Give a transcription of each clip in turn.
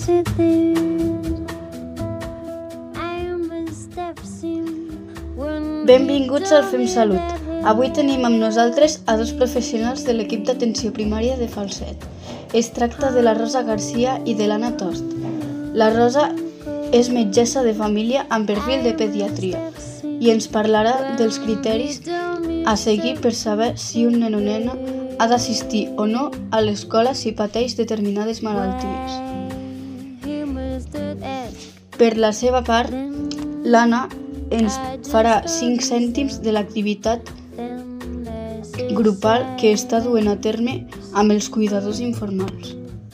Benvinguts al Fem Salut. Avui tenim amb nosaltres a dos professionals de l'equip d'atenció primària de Falset. Es tracta de la Rosa Garcia i de l'Anna Tost. La Rosa és metgessa de família amb perfil de pediatria i ens parlarà dels criteris a seguir per saber si un nen o nena ha d'assistir o no a l'escola si pateix determinades malalties. Per la seva part, l'Anna ens farà 5 cèntims de l'activitat grupal que està duent a terme amb els cuidadors informals.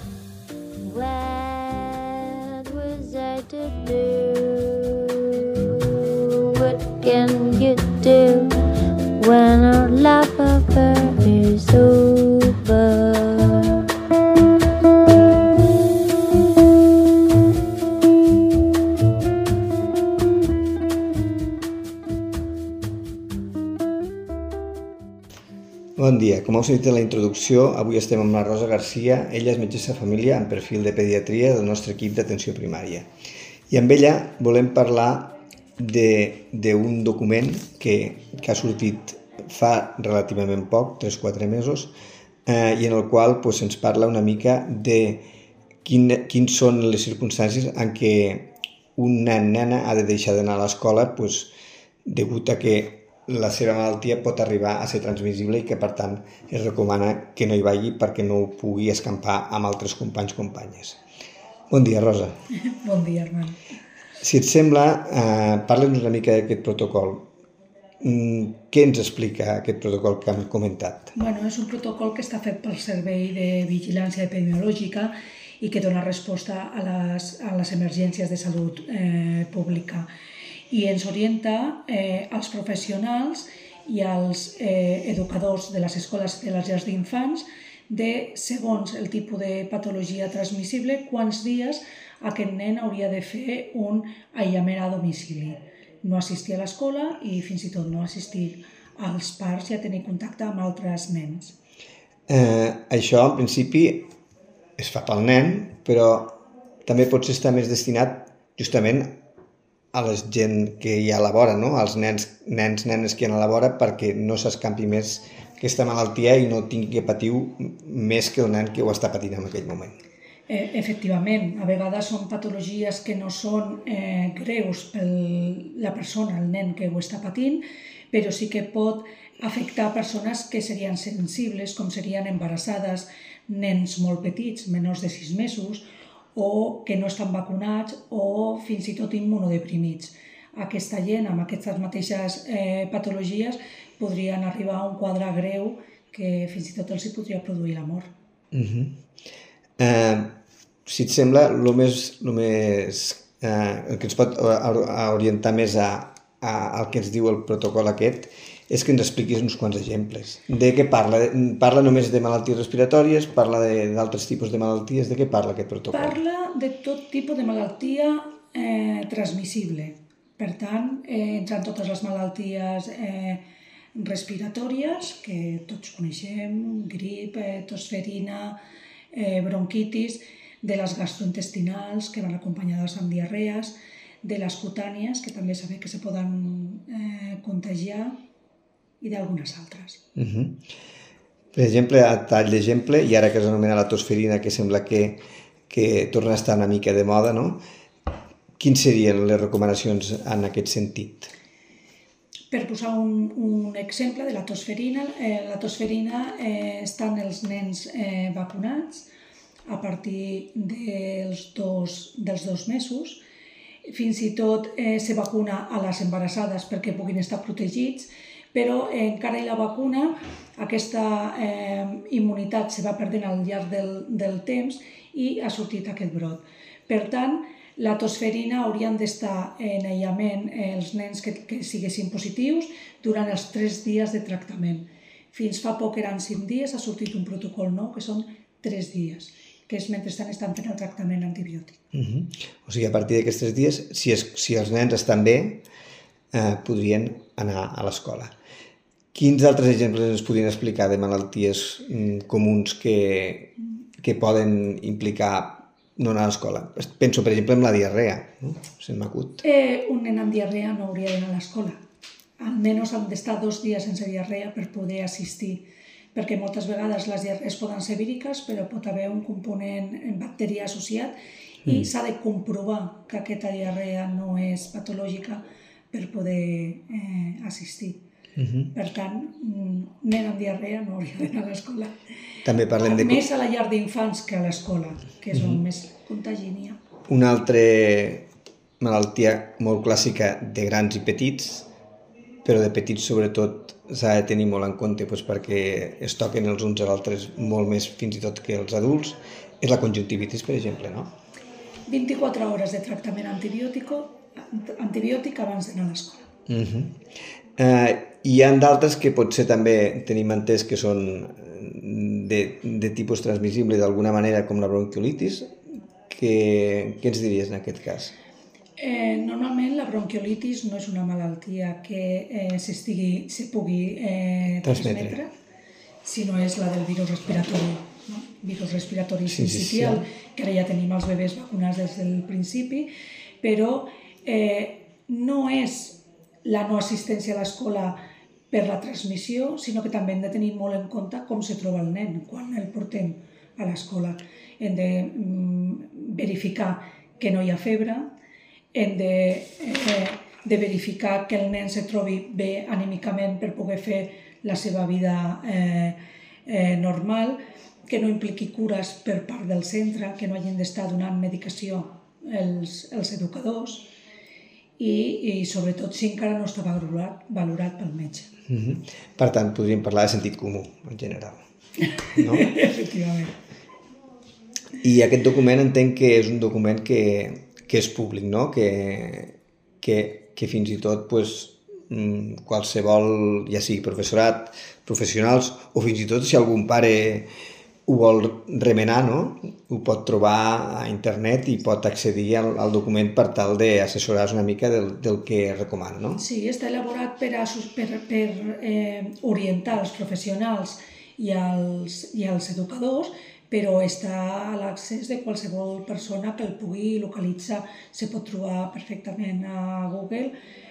What can you do when our love affair is over? Bon dia, com heu sentit en la introducció, avui estem amb la Rosa Garcia. Ella és metgessa de família amb perfil de pediatria del nostre equip d'atenció primària. I amb ella volem parlar d'un document que ha sortit fa relativament poc, 3-4 mesos, i en el qual ens parla una mica de quines són les circumstàncies en què un nen-nena ha de deixar d'anar a l'escola degut a que la seva malaltia pot arribar a ser transmissible i que, per tant, es recomana que no hi vagi perquè no ho pugui escampar amb altres companys o companyes. Bon dia, Rosa. Bon dia, Armand. Si et sembla, parla'ns una mica d'aquest protocol. Què ens explica aquest protocol que hem comentat? És un protocol que està fet pel Servei de Vigilància Epidemiològica i que dona resposta a les emergències de salut pública. I ens orienta als professionals i als educadors de les escoles i de les llars d'infants de, segons el tipus de patologia transmissible, quants dies aquest nen hauria de fer un aïllament a domicili. No assistir a l'escola i fins i tot no assistir als parcs i a tenir contacte amb altres nens. Això, en principi, es fa pel nen, però també pot estar més destinat justament a la gent que hi ha a la vora, no? Als nens, nenes que hi ha a la vora, perquè no s'escampi més aquesta malaltia i no tingui que patir més que el nen que ho està patint en aquell moment. Efectivament, a vegades són patologies que no són greus per la persona, el nen que ho està patint, però sí que pot afectar persones que serien sensibles, com serien embarassades, nens molt petits, menors de 6 mesos, o que no estan vacunats o fins i tot immunodeprimits. Aquesta gent amb aquestes mateixes patologies podrien arribar a un quadre greu que fins i tot els podria produir la mort. Si et sembla, el que ens pot orientar més al que ens diu el protocol aquest és que ens expliquis uns quants exemples. De què parla? Parla només de malalties respiratòries? Parla d'altres tipus de malalties? De què parla aquest protocol? Parla de tot tipus de malaltia transmissible. Per tant, entren totes les malalties respiratòries que tots coneixem, grip, tosferina, bronquitis, de les gastrointestinals que van acompanyades amb diarrees, de les cutànies, que també sabem que se poden contagiar, i d'algunes altres. Per exemple, a tall d'exemple, i ara que es anomena la tosferina, que sembla que torna a estar una mica de moda, no? Quines serien les recomanacions en aquest sentit? Per posar un exemple de la tosferina estan els nens vacunats a partir dels 2 mesos. Fins i tot se vacuna a les embarassades perquè puguin estar protegits, però encara hi la vacuna, aquesta immunitat se va perdent al llarg del temps i ha sortit aquest brot. Per tant, la tosferina haurien d'estar en aïllament els nens que siguessin positius durant els 3 dies de tractament. Fins fa poc eren 5 dies, ha sortit un protocol nou que són 3 dies, que és mentrestant estan fent el tractament antibiòtic. O sigui, a partir d'aquests 3 dies, si els nens estan bé, podrien anar a l'escola. Quins altres exemples ens podrien explicar de malalties comuns que poden implicar no anar a l'escola? Penso, per exemple, en la diarrea, no? Se'n m'acut. Un nen amb diarrea no hauria d'anar a l'escola. Almenys han d'estar 2 dies sense diarrea per poder assistir, perquè moltes vegades les diarrees poden ser víriques, però pot haver un component bacterià associat i s'ha de comprovar que aquesta diarrea no és patològica per poder assistir. Per tant, nen amb diarrea no hauria d'anar a l'escola. També parlem de... Més a la llar d'infants que a l'escola, que és on més contagi n'hi ha. Una altra malaltia molt clàssica de grans i petits, però de petits sobretot s'ha de tenir molt en compte perquè es toquen els uns als altres molt més fins i tot que els adults, és la conjuntivitis, per exemple, no? 24 hores de tractament antibiòtic abans d'anar a l'escola. Hi ha d'altres que potser també tenim entès que són de tipus transmissible d'alguna manera, com la bronquiolitis. Què ens diries en aquest cas? Normalment la bronquiolitis no és una malaltia que se pugui transmetre, sinó és la del virus respiratori, no? Virus respiratori sincitial, que ara ja tenim els bebès vacunats des del principi, però no és la no assistència a l'escola per la transmissió, sinó que també hem de tenir molt en compte com se troba el nen quan el portem a l'escola. Hem de verificar que no hi ha febre, hem de verificar que el nen se trobi bé anímicament per poder fer la seva vida normal, que no impliqui cures per part del centre, que no hagin d'estar donant medicació els educadors i sobretot si encara no està valorat pel metge. Per tant, podríem parlar de sentit comú, en general. No? Efectivament. I aquest document entenc que és un document que és públic, no? Que fins i tot qualsevol, ja sigui professorat, professionals, o fins i tot si algun pare ho vol remenar, no? Ho pot trobar a internet i pot accedir al document per tal d'assessorar-se una mica del que recomana, no? Sí, està elaborat per orientar els professionals i els educadors, però està a l'accés de qualsevol persona que el pugui localitzar. Se pot trobar perfectament a Google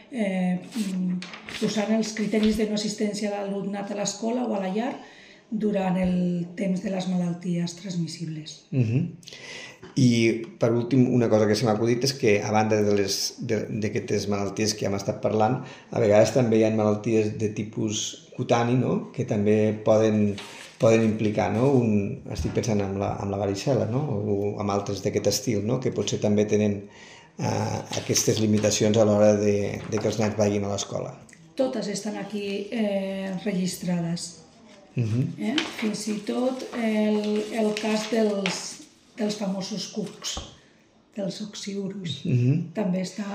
usant els criteris de no assistència a l'alumnat a l'escola o a la llar durant el temps de les malalties transmissibles. I, per últim, una cosa que se m'ha acudit és que, a banda d'aquestes malalties que hem estat parlant, a vegades també hi ha malalties de tipus cutani, no? Que també poden implicar, no? Estic pensant en la varicel·la, no? O amb altres d'aquest estil, no? Que potser també tenen aquestes limitacions a l'hora de que els nens vagin a l'escola. Totes estan aquí registrades. Fins i tot el cas dels famosos cucs, dels oxiurus, també està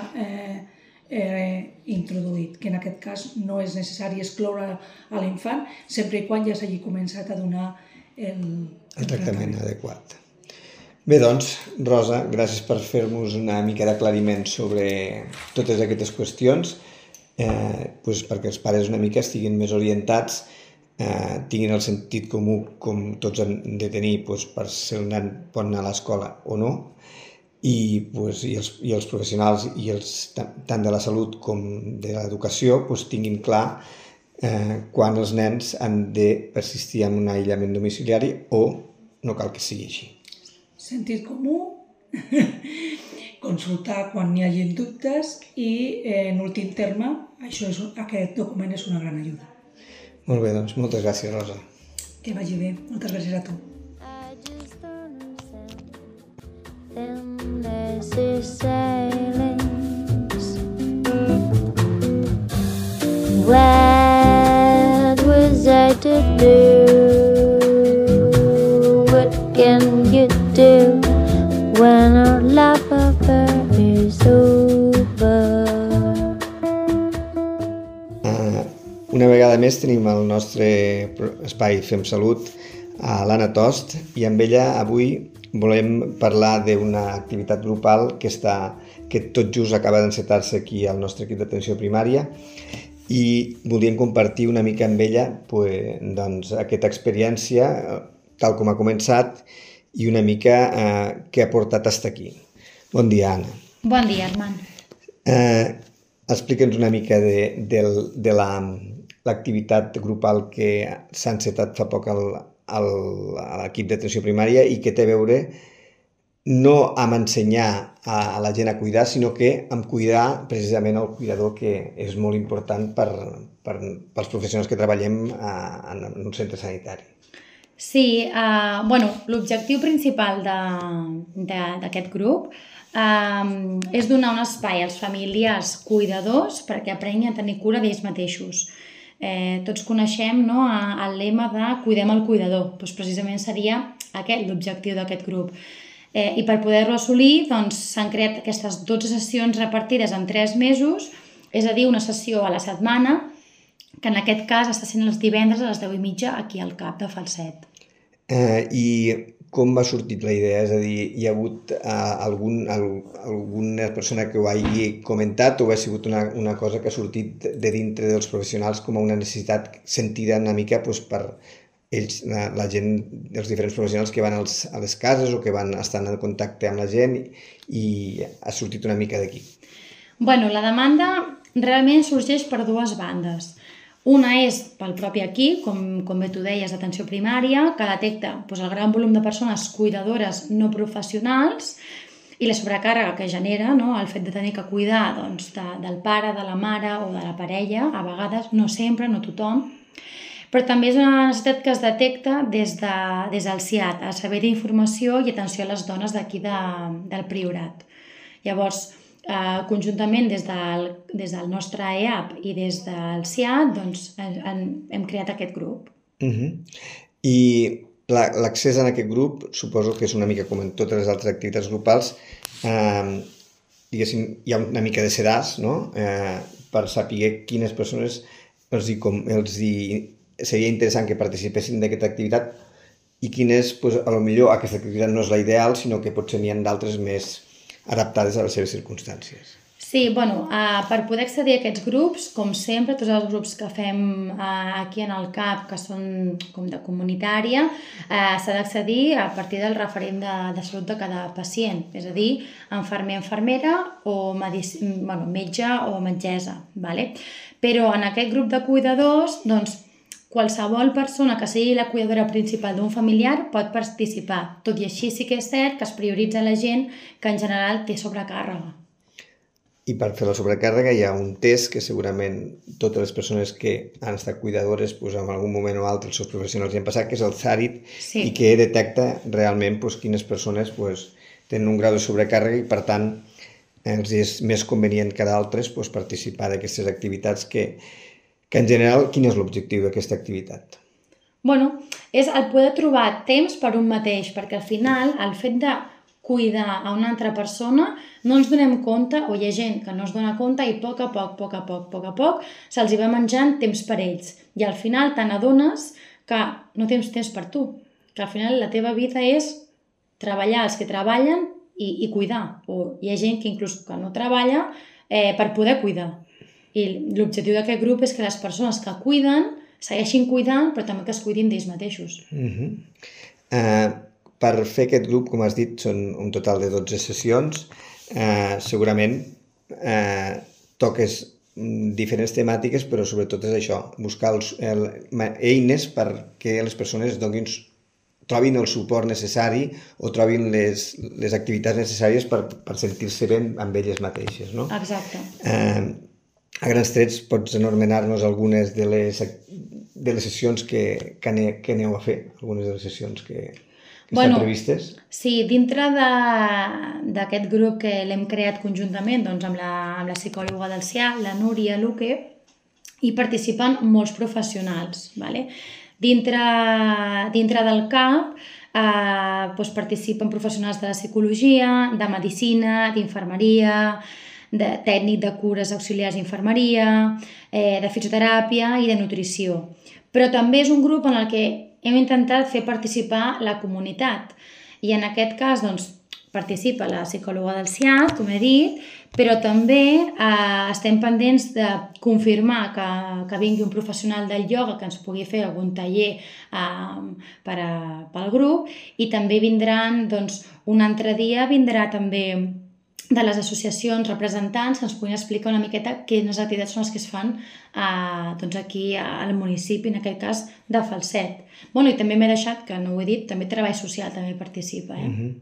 introduït, que en aquest cas no és necessari excloure a l'infant, sempre i quan ja s'hagi començat a donar el tractament adequat. Bé, doncs, Rosa, gràcies per fer-nos una mica d'aclariment sobre totes aquestes qüestions, perquè els pares una mica estiguin més orientats, tinguin el sentit comú com tots han de tenir per si el nen pot anar a l'escola o no, i els professionals tant de la salut com de l'educació tinguin clar quan els nens han de persistir en un aïllament domiciliari o no cal que sigui així. Sentit comú, consultar quan n'hi hagi dubtes i, en últim terme, aquest document és una gran ajuda. Molt bé, doncs moltes gràcies, Rosa. Que vagi bé. Moltes gràcies a tu. What was I to do? What can you do when our love affair is over? Una vegada més tenim el nostre espai Fem Salut a l'Anna Tost i amb ella avui volem parlar d'una activitat grupal que tot just acaba d'encetar-se aquí al nostre equip d'atenció primària i voldríem compartir una mica amb ella aquesta experiència, tal com ha començat, i una mica què ha portat fins aquí. Bon dia, Anna. Bon dia, Armand. Explica'ns una mica de l'activitat grupal que s'ha encetat fa poc a l'equip d'atenció primària i que té a veure no amb ensenyar a la gent a cuidar, sinó que amb cuidar precisament el cuidador, que és molt important pels professionals que treballem en un centre sanitari. Sí, l'objectiu principal d'aquest grup és donar un espai als familiars cuidadors perquè aprenguin a tenir cura d'ells mateixos. Tots coneixem el lema de cuidem el cuidador, doncs precisament seria aquest l'objectiu d'aquest grup. I per poder-lo assolir s'han creat aquestes 12 sessions repartides en 3 mesos, és a dir, una sessió a la setmana, que en aquest cas està sent els divendres a les 10:30 aquí al CAP de Falset. I com va sortir la idea? És a dir, hi ha hagut alguna persona que ho hagi comentat o ha sigut una cosa que ha sortit de dintre dels professionals com a una necessitat sentida una mica per ells, la gent, els diferents professionals que van a les cases o que van estar en contacte amb la gent, i ha sortit una mica d'aquí? La demanda realment sorgeix per 2 bandes. Una és pel propi equip, com bé tu deies, d'atenció primària, que detecta el gran volum de persones cuidadores no professionals i la sobrecàrrega que genera el fet de tenir que cuidar del pare, de la mare o de la parella, a vegades, no sempre, no tothom, però també és una necessitat que es detecta des del CIAT, el Servei d'Informació i Atenció a les Dones d'aquí del Priorat. Llavors, conjuntament des del nostre EAP i des del CIAT hem creat aquest grup. I l'accés en aquest grup suposo que és una mica com en totes les altres activitats grupals, diguéssim, hi ha una mica de sedàs, no? Per saber quines persones seria interessant que participessin d'aquesta activitat i quines, potser aquesta activitat no és la ideal, sinó que potser n'hi ha d'altres més adaptades a les seves circumstàncies. Sí, per poder accedir a aquests grups, com sempre, tots els grups que fem aquí en el CAP, que són com de comunitària, s'ha d'accedir a partir del referent de salut de cada pacient, és a dir, infermer, infermera o metge o metgessa. Però en aquest grup de cuidadors, qualsevol persona que sigui la cuidadora principal d'un familiar pot participar. Tot i així sí que és cert que es prioritza la gent que en general té sobrecàrrega. I per fer la sobrecàrrega hi ha un test que segurament totes les persones que han estat cuidadores en algun moment o altre, els seus professionals hi han passat, que és el SARIT, i que detecta realment quines persones tenen un grau de sobrecàrrega i per tant els és més convenient que d'altres participar d'aquestes activitats que en general, quin és l'objectiu d'aquesta activitat? És el poder trobar temps per un mateix, perquè al final el fet de cuidar a una altra persona no ens donem compte, o hi ha gent que no es dona compte i a poc a poc se'ls va menjant temps per ells. I al final te n'adones que no tens temps per tu, que al final la teva vida és treballar els que treballen i cuidar. O hi ha gent que inclús que no treballa per poder cuidar. I l'objectiu d'aquest grup és que les persones que cuiden segueixin cuidant, però també que es cuidin d'ells mateixos. Per fer aquest grup, com has dit, són un total de 12 sessions. Segurament toques diferents temàtiques, però sobretot és això, buscar eines perquè les persones trobin el suport necessari o trobin les activitats necessàries per sentir-se bé amb elles mateixes, no? Exacte. A grans trets, pots anomenar-nos algunes de les sessions que aneu a fer, algunes de les sessions que estan previstes? Sí, dintre d'aquest grup que l'hem creat conjuntament amb la psicòloga del CIAT, la Núria Luque, hi participen molts professionals. Dintre del CAP participen professionals de la psicologia, de medicina, d'infermeria, de tècnic de cures auxiliars d'infermeria, de fisioteràpia i de nutrició. Però també és un grup en el que hem intentat fer participar la comunitat. I en aquest cas, participa la psicòloga del CIAT, com he dit, però també estem pendents de confirmar que vingui un professional del ioga que ens pugui fer algun taller pel grup, i també vindran, doncs, un altre dia vindrà també de les associacions representants que ens puguin explicar una miqueta quines activitats són les que es fan doncs aquí al municipi, en aquest cas de Falset. Bueno, i també m'he deixat, que no ho he dit, també Treball Social també participa.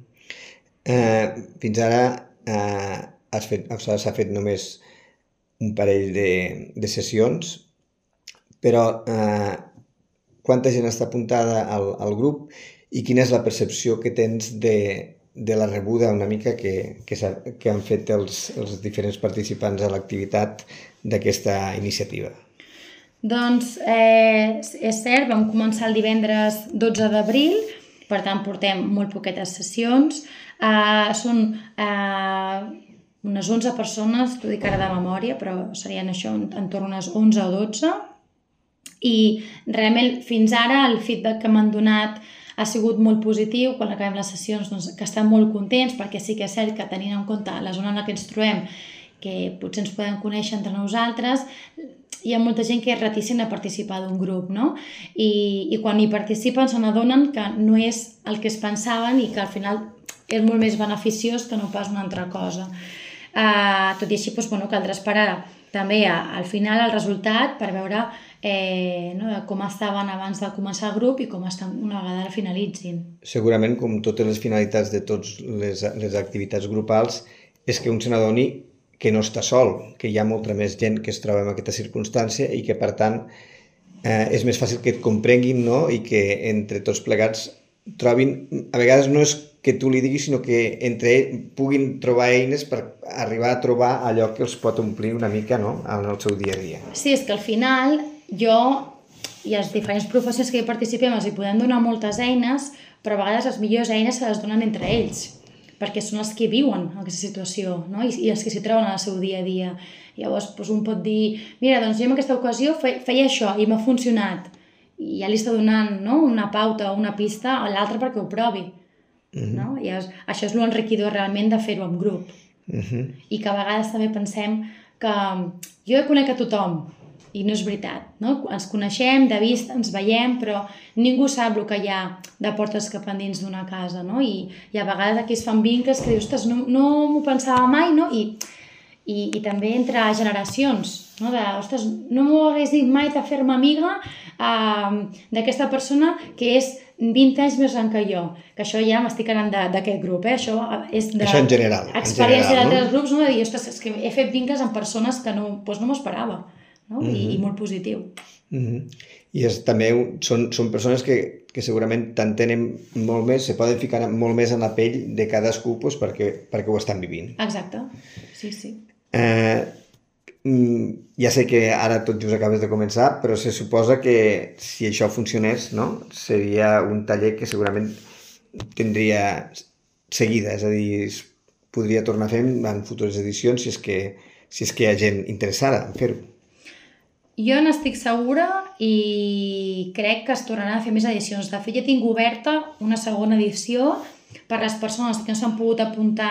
Fins ara s'ha fet només un parell de sessions, però quanta gent està apuntada al grup i quina és la percepció que tens de la rebuda una mica que han fet els diferents participants a l'activitat d'aquesta iniciativa? Doncs és cert, vam començar el divendres 12 d'abril, per tant portem molt poquetes sessions. Són unes 11 persones, t'ho dic ara de memòria, però serien això, entorn unes 11 o 12. I realment fins ara el feedback que m'han donat ha sigut molt positiu. Quan acabem les sessions, doncs, que estan molt contents, perquè sí que és cert que tenint en compte la zona en la que ens trobem, que potser ens podem conèixer entre nosaltres, hi ha molta gent que és reticent a participar d'un grup, no? I quan hi participen se n'adonen que no és el que es pensaven i que al final és molt més beneficiós que no pas una altra cosa. Tot i així, caldrà esperar també al final el resultat per veure com estaven abans de començar el grup i com estan una vegada el finalitzin. Segurament, com totes les finalitats de totes les activitats grupals, és que un se n'adoni que no està sol, que hi ha molta més gent que es troba en aquesta circumstància i que, per tant, és més fàcil que et comprenguin, no? I que entre tots plegats trobin, a vegades no és que tu li diguis, sinó que entre ells puguin trobar eines per arribar a trobar allò que els pot omplir una mica, no?, en el seu dia a dia. Sí, és que al final jo i els diferents professors que hi participem els hi podem donar moltes eines, però a vegades les millors eines se les donen entre ells, perquè són els que viuen aquesta situació, no? I els que s'hi troben en el seu dia a dia. Llavors un pot dir, mira, doncs jo en aquesta ocasió feia això i m'ha funcionat, i ja li està donant, no?, una pauta o una pista a l'altre perquè ho provi. No? I això és l'enriquidor realment de fer-ho en grup. I que a vegades també pensem que jo conec a tothom, i no és veritat, no? Ens coneixem de vista, ens veiem, però ningú sap el que hi ha de portes cap endins d'una casa, no? I a vegades aquí es fan vincles que dius, ostres, no m'ho pensava mai, no? I també entre generacions, no? Ostres, no m'ho hagués dit mai de fer-me amiga d'aquesta persona que és 20 anys més gran que jo, que això ja m'estic anant d'aquest grup, això és això en general, experiència d'altres grups, no? De dir, ostres, és que he fet vincles amb persones que no m'ho esperava, no? I molt positiu. I també són persones que segurament t'entenen molt més, se poden ficar molt més en la pell de cadascú perquè ho estan vivint. Exacte, sí. Ja sé que ara tot just acabes de començar, però se suposa que si això funcionés, no?, seria un taller que segurament tindria seguida, és a dir, es podria tornar a fer en futures edicions si és que hi ha gent interessada en fer-ho. Jo n'estic segura i crec que es tornaran a fer més edicions. De fet, ja tinc oberta una segona edició per les persones que no s'han pogut apuntar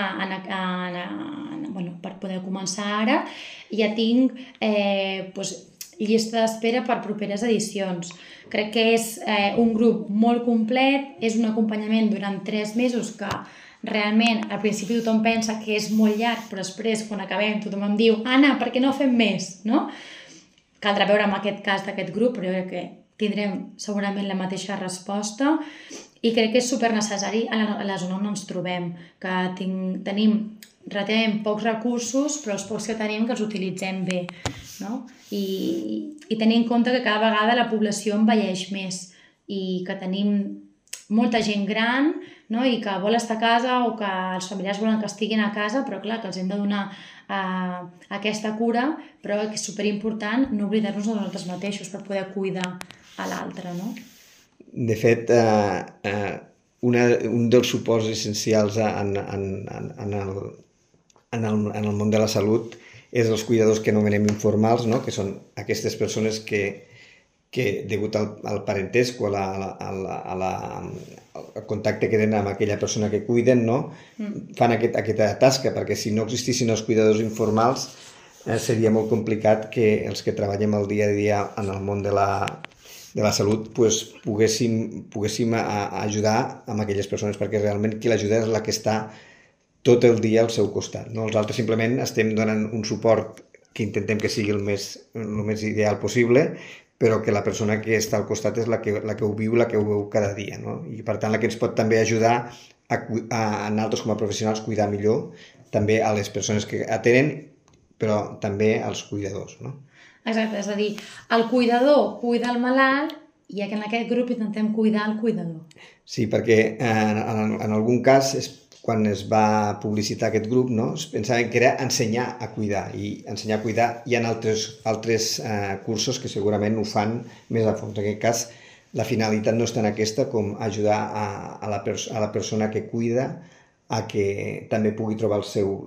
per poder començar ara. Ja tinc llista d'espera per properes edicions. Crec que és un grup molt complet, és un acompanyament durant 3 mesos que realment al principi tothom pensa que és molt llarg, però després quan acabem tothom em diu Anna, per què no fem més? No? Caldrà veure en aquest cas d'aquest grup, però jo crec que tindrem segurament la mateixa resposta i crec que és supernecessari a la zona on ens trobem, que tenim relativament pocs recursos, però els pocs que tenim que els utilitzem bé, no? I tenir en compte que cada vegada la població envelleix més i que tenim molta gent gran, no? I que vol estar a casa o que els familiars volen que estiguin a casa, però clar, que els hem de donar aquesta cura, però que és superimportant no oblidar-nos de nosaltres mateixos per poder cuidar a l'altre, no? De fet, un dels suports essencials en el món de la salut és els cuidadors que anomenem informals, no? Que són aquestes persones que que, degut al parentesc o al contacte que tenen amb aquella persona que cuiden, no? Fan aquesta tasca, perquè si no existissin els cuidadors informals seria molt complicat que els que treballem el dia a dia en el món de la salut poguéssim ajudar amb aquelles persones, perquè realment qui l'ajuda és la que està tot el dia al seu costat. Nosaltres simplement estem donant un suport que intentem que sigui el més ideal possible, però que la persona que està al costat és la que ho viu, la que ho veu cada dia, no? I per tant la que ens pot també ajudar a nosaltres com a professionals cuidar millor també a les persones que atenen, però també als cuidadors, no? Exacte, és a dir, el cuidador cuida el malalt i en aquest grup intentem cuidar el cuidador. Sí, perquè en algun cas, quan es va publicitar aquest grup, no, es pensaven que era ensenyar a cuidar, i ensenyar a cuidar hi ha altres cursos que segurament ho fan més a fons. En aquest cas, la finalitat no és tant aquesta com ajudar a la persona que cuida a que també pugui trobar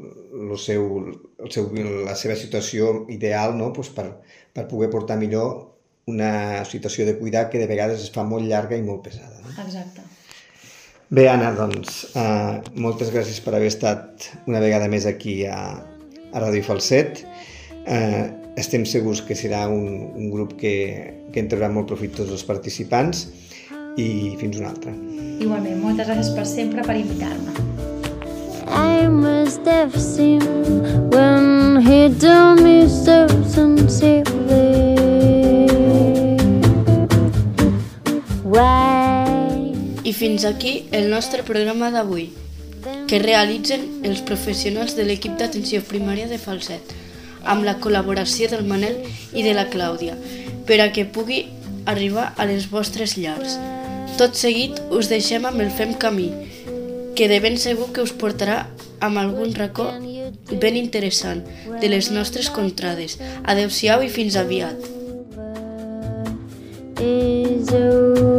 la seva situació ideal, no? Pues per poder portar millor una situació de cuidar que de vegades es fa molt llarga i molt pesada. No? Exacte. Bé, Anna, doncs, moltes gràcies per haver estat una vegada més aquí a Ràdio Falset. Estem segurs que serà un grup que en traurà molt profit tots els participants, i fins una altra. Igualment, moltes gràcies per sempre per invitar-me. I must have seen when he told me so sincerely. I fins aquí el nostre programa d'avui, que realitzen els professionals de l'equip d'atenció primària de Falset, amb la col·laboració del Manel i de la Clàudia, per a que pugui arribar a les vostres llars. Tot seguit us deixem amb el Fem Camí, que de ben segur que us portarà amb algun racó ben interessant de les nostres contrades. Adeu-siau i fins aviat. Is over.